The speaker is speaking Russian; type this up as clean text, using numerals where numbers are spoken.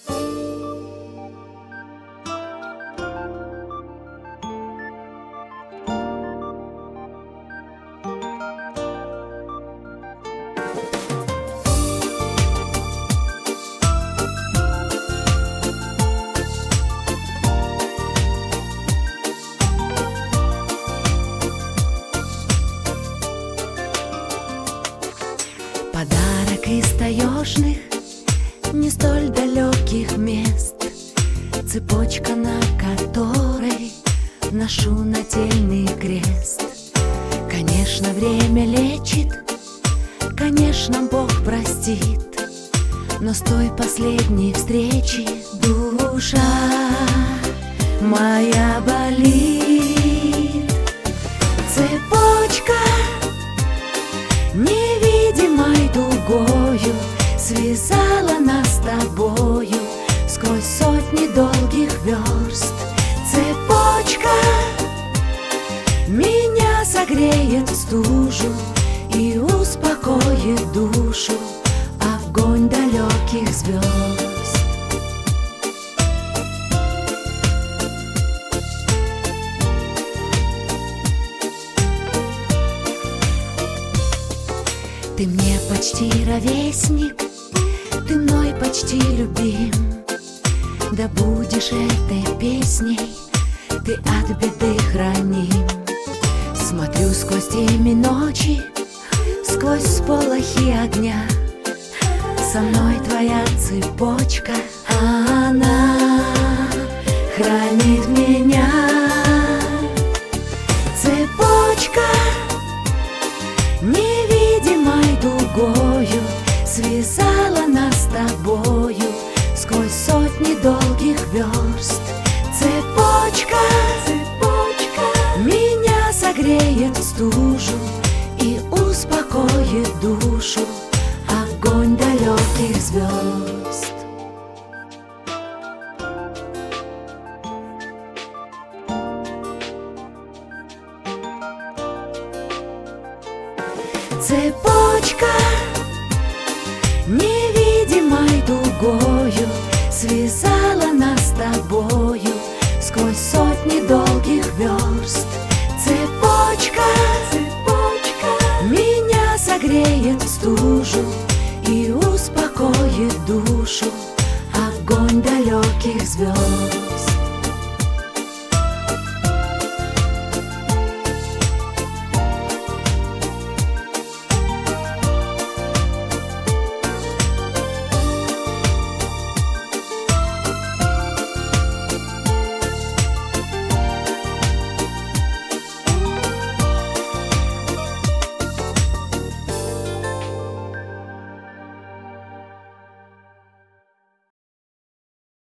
Подарок из таежных, не столь далеких мест, цепочка, на которой ношу нательный крест. Конечно, время лечит, конечно, Бог простит, но с той последней встречи душа моя болит. Цепочка невидимой дугою связала нас с тобою сквозь сотни долгих верст. Цепочка меня согреет в стужу и успокоит душу огонь далеких звезд. Ты мне почти ровесник, ты мной почти любим. Да будешь этой песней ты от беды храним. Смотрю сквозь темень ночи, сквозь сполохи огня. Со мной твоя цепочка, она хранит меня. Цепочка невидимой дугою связала нас с тобою сквозь сотни долгих верст. Цепочка меня согреет в стужу и успокоит душу огонь далеких звезд. Цепочка невидимой дугою связала нас с тобою сквозь сотни долгих верст. Цепочка меня согреет в стужу и успокоит душу огонь далеких звезд.